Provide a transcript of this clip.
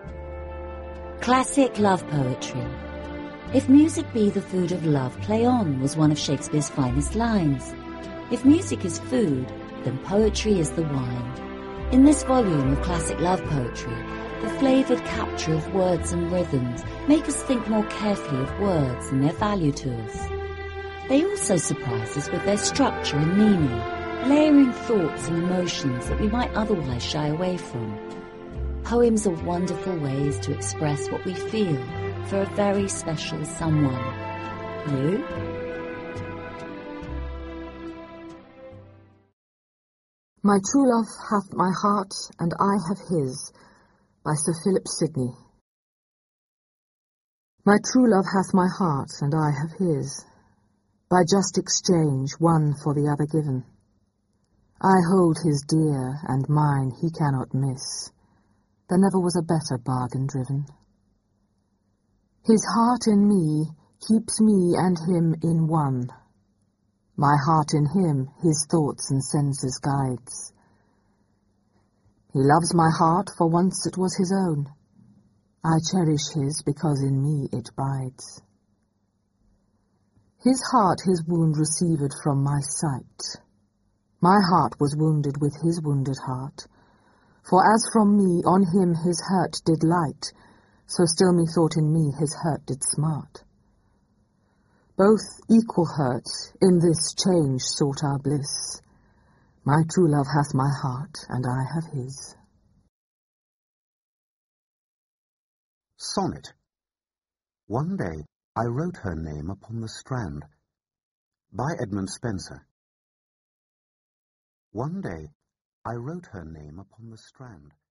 Classic love poetry. If music be the food of love, play on, was one of Shakespeare's finest lines. If music is food, then poetry is the wine. In this volume of classic love poetry, the flavoured capture of words and rhythms make us think more carefully of words and their value to us. They also surprise us with their structure and meaning, layering thoughts and emotions that we might otherwise shy away from. Poems are wonderful ways to express what we feel for a very special someone. You? My true love hath my heart, and I have his, by Sir Philip Sidney. My true love hath my heart, and I have his, by just exchange, one for the other given. I hold his dear, and mine he cannot miss. There never was a better bargain driven. His heart in me keeps me and him in one. My heart in him his thoughts and senses guides. He loves my heart, for once it was his own. I cherish his, because in me it bides. His heart his wound received from my sight. My heart was wounded with his wounded heart. For as from me on him his hurt did light, so still methought in me his hurt did smart. Both equal hurt in this change sought our bliss. My true love hath my heart, and I have his. Sonnet. One day I wrote her name upon the strand. By Edmund Spenser. One day I wrote her name upon the strand.